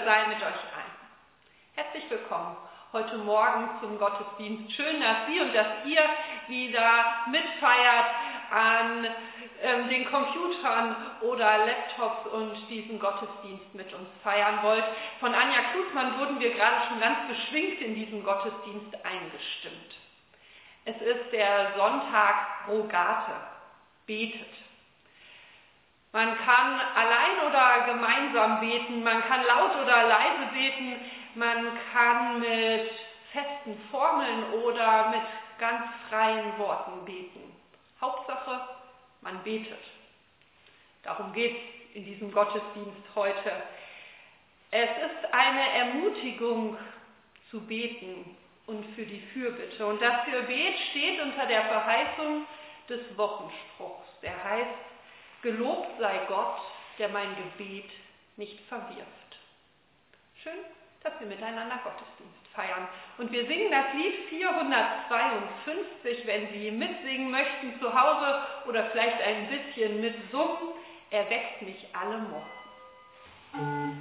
sei mit euch allen. Herzlich willkommen heute Morgen zum Gottesdienst. Schön, dass Sie und dass ihr wieder mitfeiert an den Computern oder Laptops und diesen Gottesdienst mit uns feiern wollt. Von Anja Klusmann wurden wir gerade schon ganz beschwingt in diesen Gottesdienst eingestimmt. Es ist der Sonntag Rogate, betet. Man kann allein oder gemeinsam beten, man kann laut oder leise beten, man kann mit festen Formeln oder mit ganz freien Worten beten. Hauptsache, man betet. Darum geht es in diesem Gottesdienst heute. Es ist eine Ermutigung zu beten und für die Fürbitte. Und das Gebet steht unter der Verheißung des Wochenspruchs. Der heißt: Gelobt sei Gott, der mein Gebet nicht verwirft. Schön, dass wir miteinander Gottesdienst feiern. Und wir singen das Lied 452, wenn Sie mitsingen möchten zu Hause oder vielleicht ein bisschen mitsummen. Erweckt mich alle Morgen.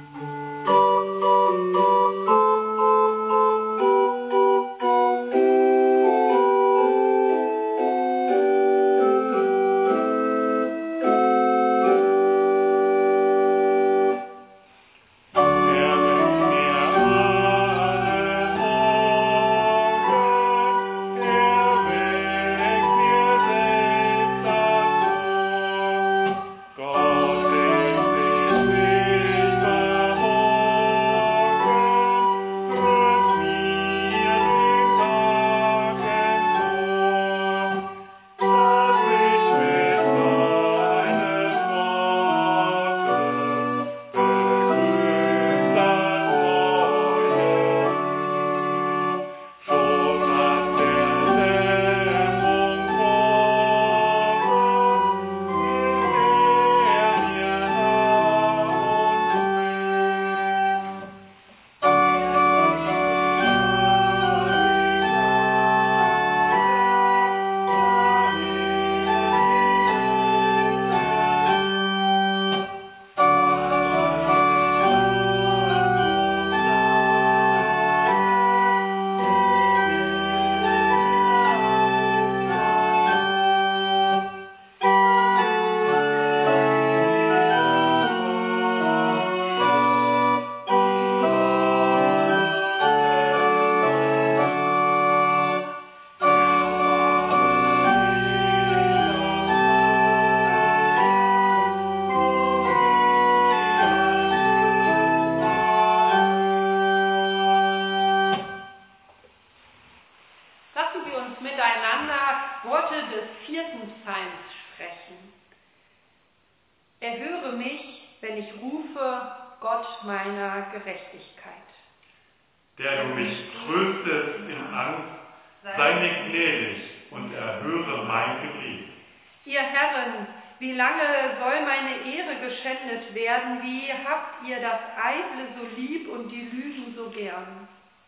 Der du mich tröstest in Angst, sei mir gnädig und erhöre mein Gebet. Ihr Herren, wie lange soll meine Ehre geschändet werden? Wie habt ihr das Eitle so lieb und die Lügen so gern?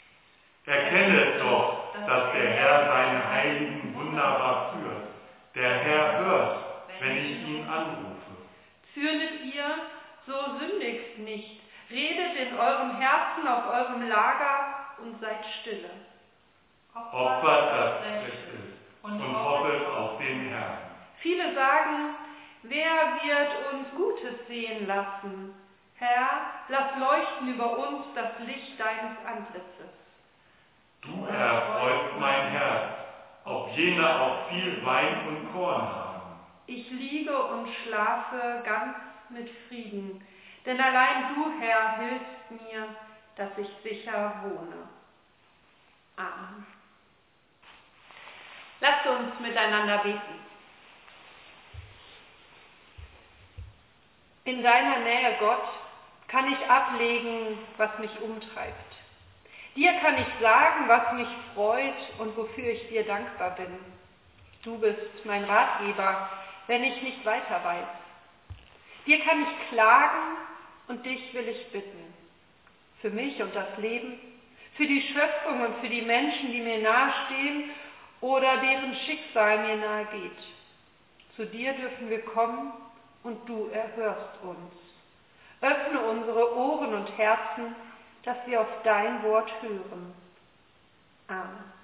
Erkennet doch, dass der Herr seine Heiligen wunderbar führt. Der Herr hört, wenn ich ihn anrufe. Zürnet ihr, so sündigt nicht. Redet in eurem Herzen auf eurem Lager und seid stille. Opfert das Recht ist und hoffet auf den Herrn. Viele sagen, wer wird uns Gutes sehen lassen? Herr, lass leuchten über uns das Licht deines Antlitzes. Du erfreust mein Herz, ob jene auch viel Wein und Korn haben. Ich liege und schlafe ganz mit Frieden, denn allein du, Herr, hilfst mir, dass ich sicher wohne. Amen. Lasst uns miteinander beten. In deiner Nähe, Gott, kann ich ablegen, was mich umtreibt. Dir kann ich sagen, was mich freut und wofür ich dir dankbar bin. Du bist mein Ratgeber, wenn ich nicht weiter weiß. Dir kann ich klagen und dich will ich bitten. Für mich und das Leben, für die Schöpfung und für die Menschen, die mir nahestehen oder deren Schicksal mir nahe geht. Zu dir dürfen wir kommen und du erhörst uns. Öffne unsere Ohren und Herzen, dass wir auf dein Wort hören. Amen.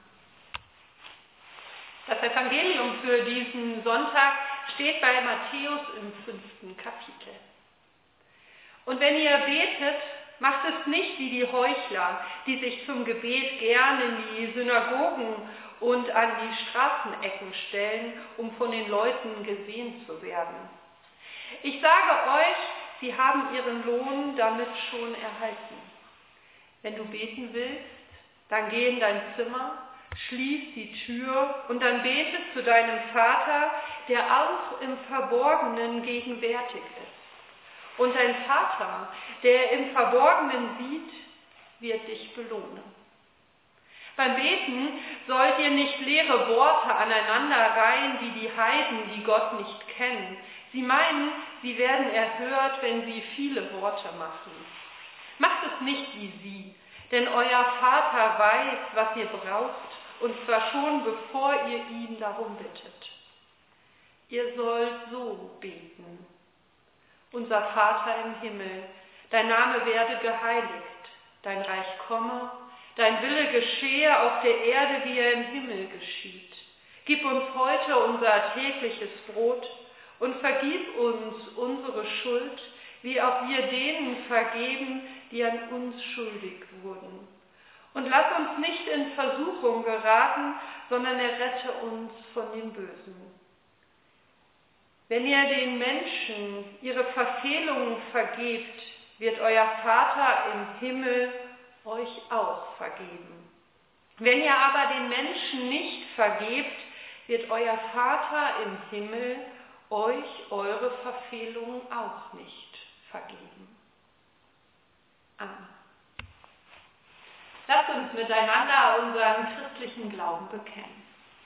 Das Evangelium für diesen Sonntag steht bei Matthäus im 5. Kapitel. Und wenn ihr betet, macht es nicht wie die Heuchler, die sich zum Gebet gern in die Synagogen und an die Straßenecken stellen, um von den Leuten gesehen zu werden. Ich sage euch, sie haben ihren Lohn damit schon erhalten. Wenn du beten willst, dann geh in dein Zimmer, schließ die Tür und dann bete zu deinem Vater, der auch im Verborgenen gegenwärtig ist. Und dein Vater, der im Verborgenen sieht, wird dich belohnen. Beim Beten sollt ihr nicht leere Worte aneinander reihen wie die Heiden, die Gott nicht kennen. Sie meinen, sie werden erhört, wenn sie viele Worte machen. Macht es nicht wie sie, denn euer Vater weiß, was ihr braucht, und zwar schon bevor ihr ihn darum bittet. Ihr sollt so beten. Unser Vater im Himmel, dein Name werde geheiligt, dein Reich komme, dein Wille geschehe auf der Erde, wie er im Himmel geschieht. Gib uns heute unser tägliches Brot und vergib uns unsere Schuld, wie auch wir denen vergeben, die an uns schuldig wurden. Und lass uns nicht in Versuchung geraten, sondern errette uns von dem Bösen. Wenn ihr den Menschen ihre Verfehlungen vergebt, wird euer Vater im Himmel euch auch vergeben. Wenn ihr aber den Menschen nicht vergebt, wird euer Vater im Himmel euch eure Verfehlungen auch nicht vergeben. Amen. Lasst uns miteinander unseren christlichen Glauben bekennen.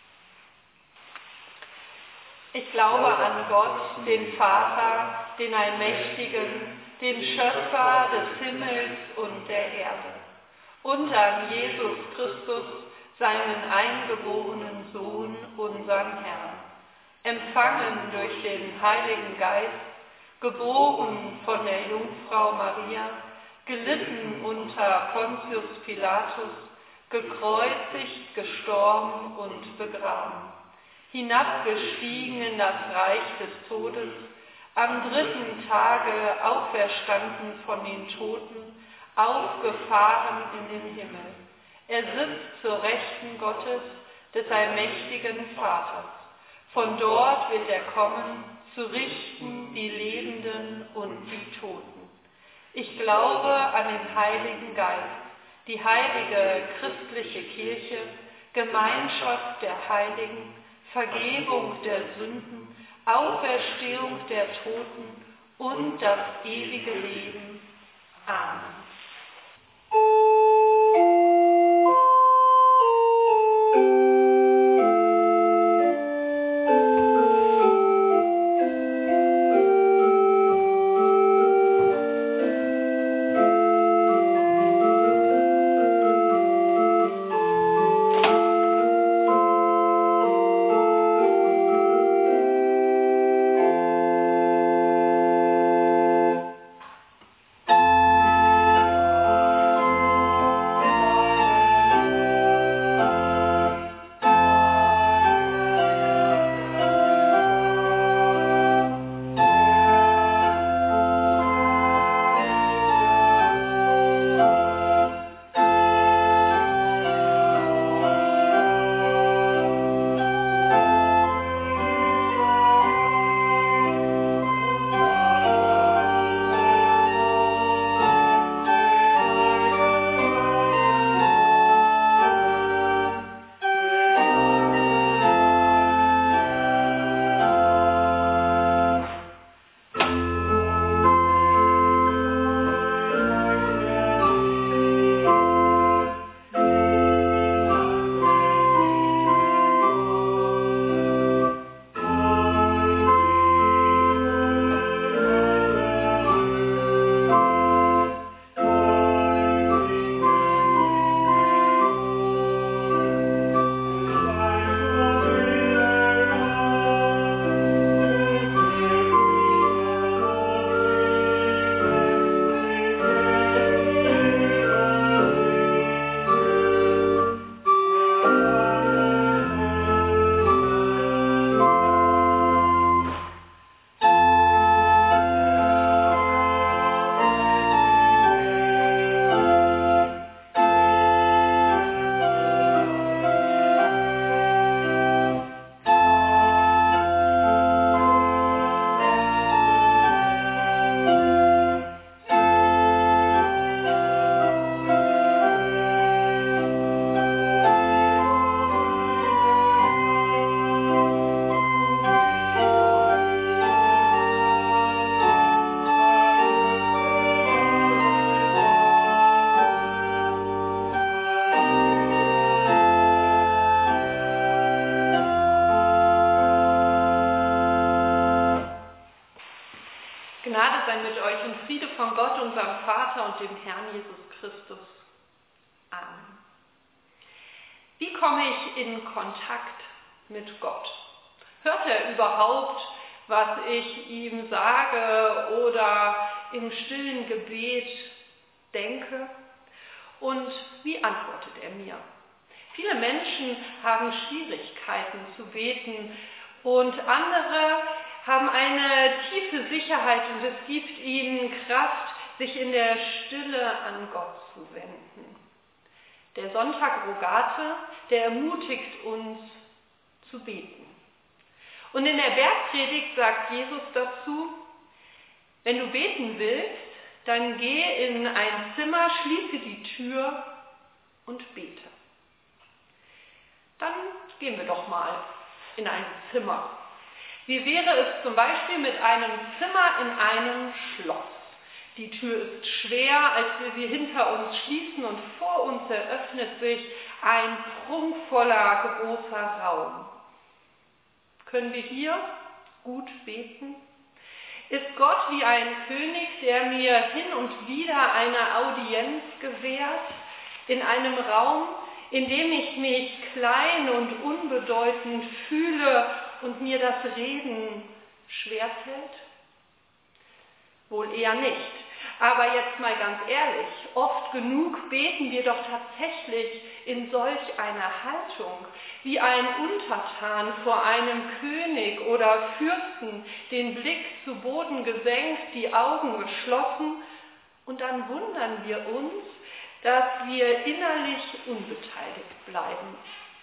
Ich glaube an Gott, den Vater, den Allmächtigen, den Schöpfer des Himmels und der Erde, und an Jesus Christus, seinen eingeborenen Sohn, unseren Herrn, empfangen durch den Heiligen Geist, geboren von der Jungfrau Maria, gelitten unter Pontius Pilatus, gekreuzigt, gestorben und begraben, hinabgestiegen in das Reich des Todes, am 3. Tage auferstanden von den Toten, aufgefahren in den Himmel. Er sitzt zur Rechten Gottes, des allmächtigen Vaters. Von dort wird er kommen, zu richten die Lebenden und die Toten. Ich glaube an den Heiligen Geist, die heilige christliche Kirche, Gemeinschaft der Heiligen, Vergebung der Sünden, Auferstehung der Toten und das ewige Leben. Amen. Gnade sei mit euch und Friede von Gott, unserem Vater und dem Herrn Jesus Christus. Amen. Wie komme ich in Kontakt mit Gott? Hört er überhaupt, was ich ihm sage oder im stillen Gebet denke? Und wie antwortet er mir? Viele Menschen haben Schwierigkeiten zu beten und andere haben eine tiefe Sicherheit und es gibt ihnen Kraft, sich in der Stille an Gott zu wenden. Der Sonntag Rogate, der ermutigt uns zu beten. Und in der Bergpredigt sagt Jesus dazu, wenn du beten willst, dann geh in ein Zimmer, schließe die Tür und bete. Dann gehen wir doch mal in ein Zimmer. Wie wäre es zum Beispiel mit einem Zimmer in einem Schloss? Die Tür ist schwer, als wir sie hinter uns schließen und vor uns eröffnet sich ein prunkvoller, großer Raum. Können wir hier gut beten? Ist Gott wie ein König, der mir hin und wieder eine Audienz gewährt, in einem Raum, in dem ich mich klein und unbedeutend fühle und mir das Reden schwerfällt? Wohl eher nicht. Aber jetzt mal ganz ehrlich, oft genug beten wir doch tatsächlich in solch einer Haltung, wie ein Untertan vor einem König oder Fürsten, den Blick zu Boden gesenkt, die Augen geschlossen, und dann wundern wir uns, dass wir innerlich unbeteiligt bleiben.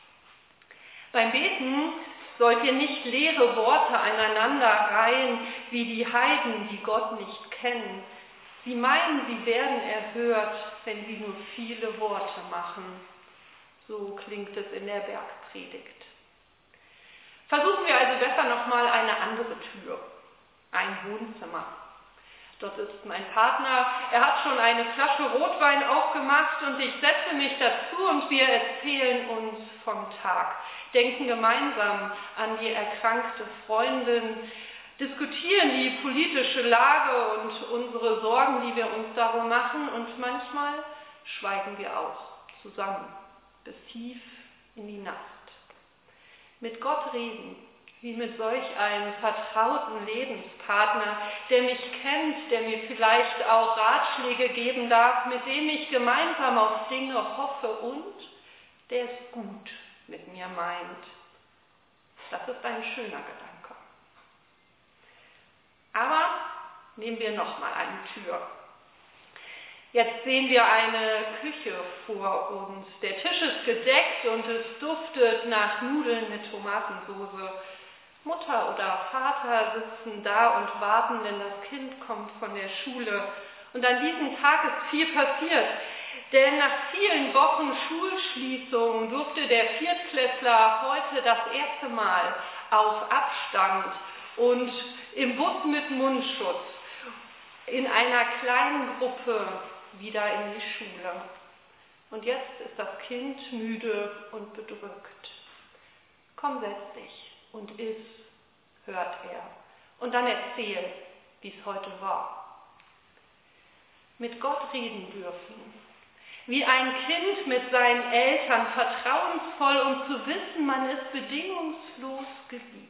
Beim Beten sollt ihr nicht leere Worte aneinander reihen, wie die Heiden, die Gott nicht kennen. Sie meinen, sie werden erhört, wenn sie nur viele Worte machen. So klingt es in der Bergpredigt. Versuchen wir also besser nochmal eine andere Tür, ein Wohnzimmer. Dort ist mein Partner, er hat schon eine Flasche Rotwein aufgemacht und ich setze mich dazu und wir erzählen uns vom Tag, denken gemeinsam an die erkrankte Freundin, diskutieren die politische Lage und unsere Sorgen, die wir uns darum machen, und manchmal schweigen wir auch zusammen bis tief in die Nacht. Mit Gott reden, wie mit solch einem vertrauten Lebenspartner, der mich kennt, der mir vielleicht auch Ratschläge geben darf, mit dem ich gemeinsam auf Dinge hoffe und der es gut mit mir meint. Das ist ein schöner Gedanke. Aber nehmen wir nochmal eine Tür. Jetzt sehen wir eine Küche vor uns. Der Tisch ist gedeckt und es duftet nach Nudeln mit Tomatensauce. Mutter oder Vater sitzen da und warten, denn das Kind kommt von der Schule. Und an diesem Tag ist viel passiert. Denn nach vielen Wochen Schulschließung durfte der Viertklässler heute das erste Mal auf Abstand und im Bus mit Mundschutz in einer kleinen Gruppe wieder in die Schule. Und jetzt ist das Kind müde und bedrückt. Komm, setz dich und iss, hört er. Und dann erzähl, wie es heute war. Mit Gott reden dürfen. Wie ein Kind mit seinen Eltern, vertrauensvoll, um zu wissen, man ist bedingungslos geliebt.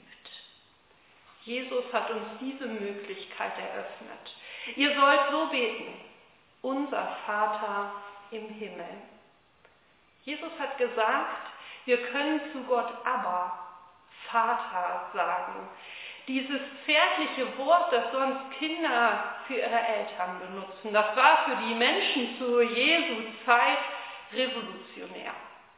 Jesus hat uns diese Möglichkeit eröffnet. Ihr sollt so beten: Unser Vater im Himmel. Jesus hat gesagt, wir können zu Gott Abba, Vater, sagen. Dieses zärtliche Wort, das sonst Kinder für ihre Eltern benutzen, das war für die Menschen zu Jesu Zeit revolutionär.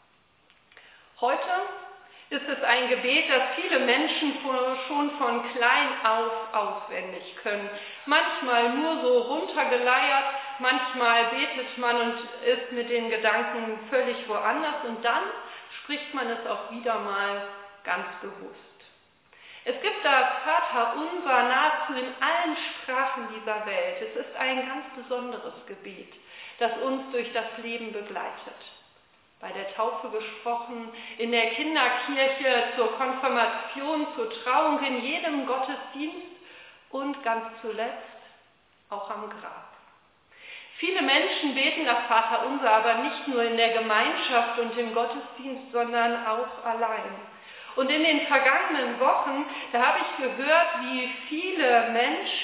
Heute ist es ein Gebet, das viele Menschen schon von klein auf auswendig können. Manchmal nur so runtergeleiert, manchmal betet man und ist mit den Gedanken völlig woanders und dann spricht man es auch wieder mal ganz bewusst. Es gibt das Vaterunser nahezu in allen Sprachen dieser Welt. Es ist ein ganz besonderes Gebet, das uns durch das Leben begleitet. Bei der Taufe gesprochen, in der Kinderkirche, zur Konfirmation, zur Trauung, in jedem Gottesdienst und ganz zuletzt auch am Grab. Viele Menschen beten das Vaterunser aber nicht nur in der Gemeinschaft und im Gottesdienst, sondern auch allein. Und in den vergangenen Wochen, da habe ich gehört, wie vielen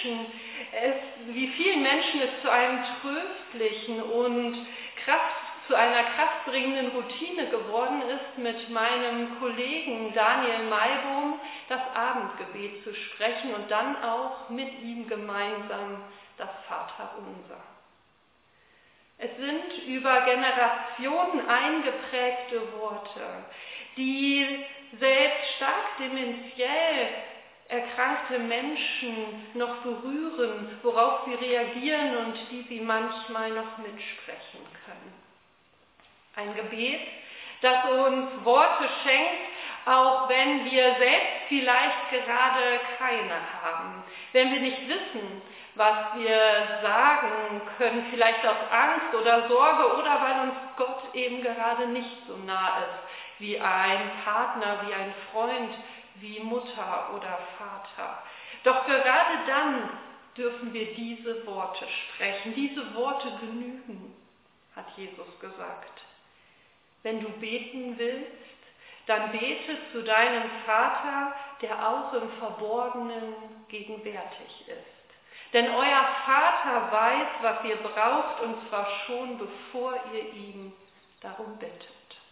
Menschen es zu einem tröstlichen und zu einer kraftbringenden Routine geworden ist, mit meinem Kollegen Daniel Maibohm das Abendgebet zu sprechen und dann auch mit ihm gemeinsam das Vaterunser. Es sind über Generationen eingeprägte Worte, die selbst stark dementiell erkrankte Menschen noch berühren, worauf sie reagieren und die sie manchmal noch mitsprechen können. Ein Gebet, das uns Worte schenkt, auch wenn wir selbst vielleicht gerade keine haben, wenn wir nicht wissen, was wir sagen können, vielleicht aus Angst oder Sorge oder weil uns Gott eben gerade nicht so nah ist, wie ein Partner, wie ein Freund, wie Mutter oder Vater. Doch gerade dann dürfen wir diese Worte sprechen. Diese Worte genügen, hat Jesus gesagt. Wenn du beten willst, dann bete zu deinem Vater, der auch im Verborgenen gegenwärtig ist. Denn euer Vater weiß, was ihr braucht, und zwar schon, bevor ihr ihm darum bittet.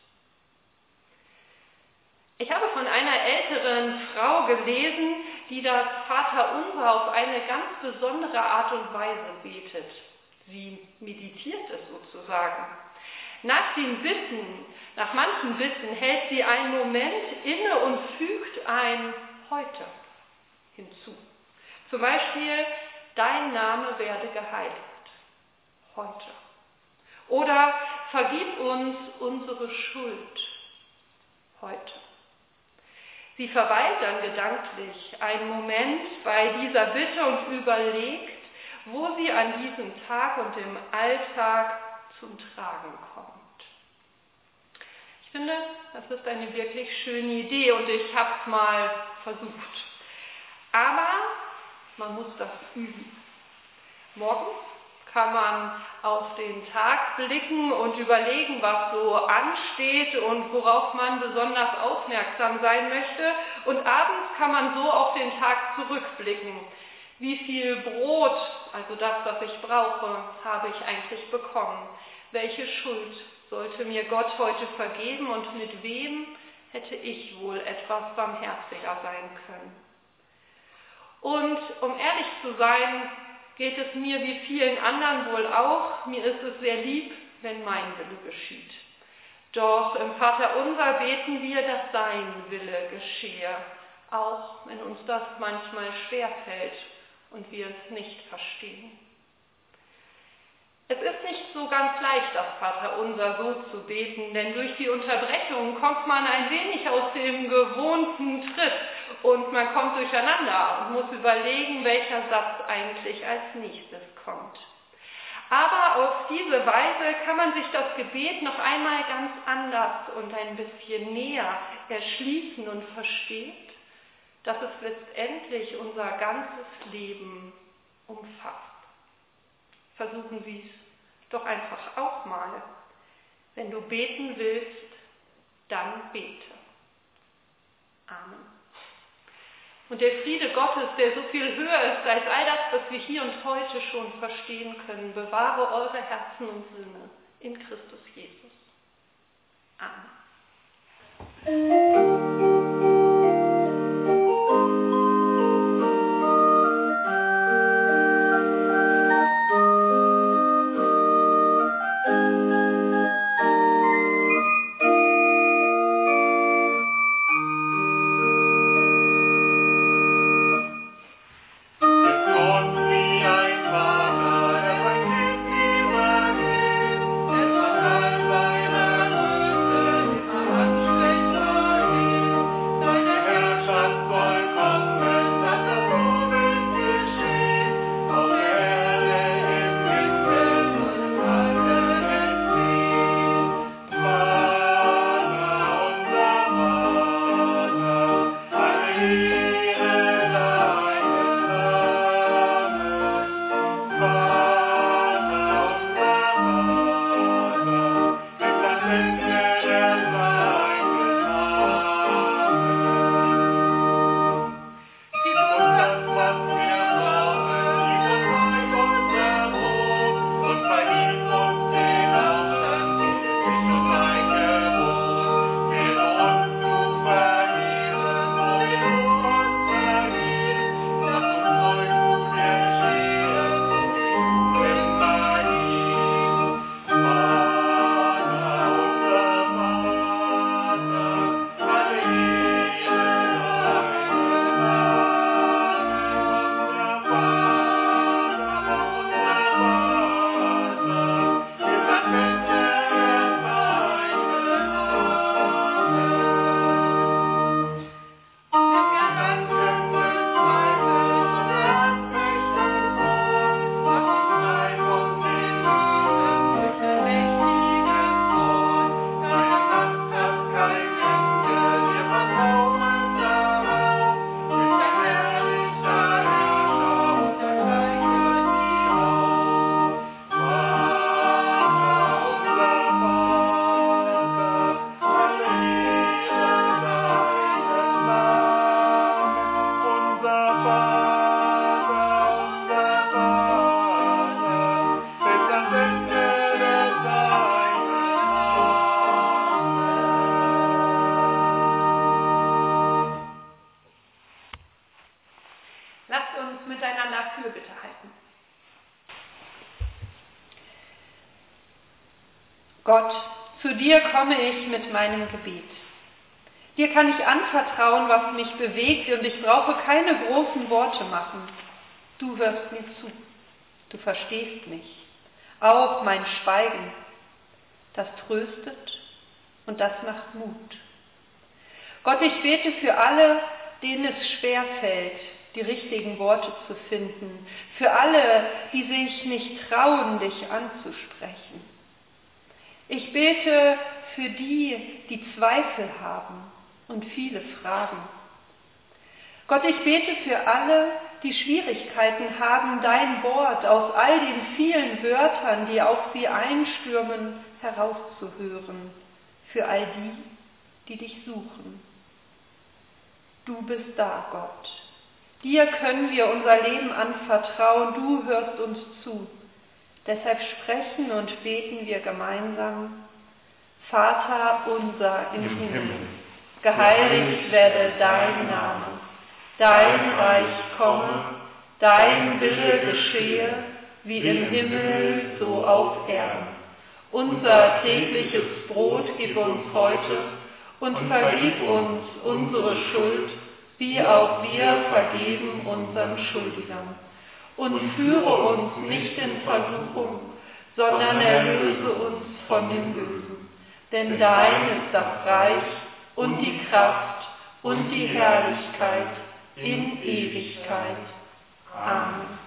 Ich habe von einer älteren Frau gelesen, die das Vaterunser auf eine ganz besondere Art und Weise betet. Sie meditiert es sozusagen. Nach manchen Bitten hält sie einen Moment inne und fügt ein Heute hinzu. Zum Beispiel, dein Name werde geheiligt. Heute. Oder vergib uns unsere Schuld. Heute. Sie verweilt dann gedanklich einen Moment bei dieser Bitte und überlegt, wo sie an diesem Tag und im Alltag zum Tragen kommt. Ich finde, das ist eine wirklich schöne Idee und ich habe es mal versucht. Aber man muss das üben. Morgens kann man auf den Tag blicken und überlegen, was so ansteht und worauf man besonders aufmerksam sein möchte. Und abends kann man so auf den Tag zurückblicken. Wie viel Brot, also das, was ich brauche, habe ich eigentlich bekommen? Welche Schuld sollte mir Gott heute vergeben und mit wem hätte ich wohl etwas barmherziger sein können? Und um ehrlich zu sein, geht es mir wie vielen anderen wohl auch. Mir ist es sehr lieb, wenn mein Wille geschieht. Doch im Vaterunser beten wir, dass sein Wille geschehe, auch wenn uns das manchmal schwerfällt und wir es nicht verstehen. Es ist nicht so ganz leicht, das Vaterunser so zu beten, denn durch die Unterbrechungen kommt man ein wenig aus dem gewohnten Tritt und man kommt durcheinander und muss überlegen, welcher Satz eigentlich als nächstes kommt. Aber auf diese Weise kann man sich das Gebet noch einmal ganz anders und ein bisschen näher erschließen und versteht, dass es letztendlich unser ganzes Leben umfasst. Versuchen Sie es doch einfach auch mal. Wenn du beten willst, dann bete. Amen. Und der Friede Gottes, der so viel höher ist als all das, was wir hier und heute schon verstehen können, bewahre eure Herzen und Sinne in Christus Jesus. Amen. Es Gott, zu dir komme ich mit meinem Gebet. Dir kann ich anvertrauen, was mich bewegt, und ich brauche keine großen Worte machen. Du hörst mir zu, du verstehst mich, auch mein Schweigen. Das tröstet und das macht Mut. Gott, ich bete für alle, denen es schwerfällt, die richtigen Worte zu finden, für alle, die sich nicht trauen, dich anzusprechen. Ich bete für die, die Zweifel haben und viele Fragen. Gott, ich bete für alle, die Schwierigkeiten haben, dein Wort aus all den vielen Wörtern, die auf sie einstürmen, herauszuhören. Für all die, die dich suchen. Du bist da, Gott. Dir können wir unser Leben anvertrauen, du hörst uns zu. Deshalb sprechen und beten wir gemeinsam: Vater unser im Himmel, geheiligt werde dein Name, dein Reich komme, dein Wille geschehe, wie im Himmel, so auf Erden. Unser tägliches Brot gib uns heute und vergib uns unsere Schuld, wie auch wir vergeben unseren Schuldigern. Und führe uns nicht in Versuchung, sondern erlöse uns von dem Bösen. Denn dein ist das Reich und die Kraft und die Herrlichkeit in Ewigkeit. Amen.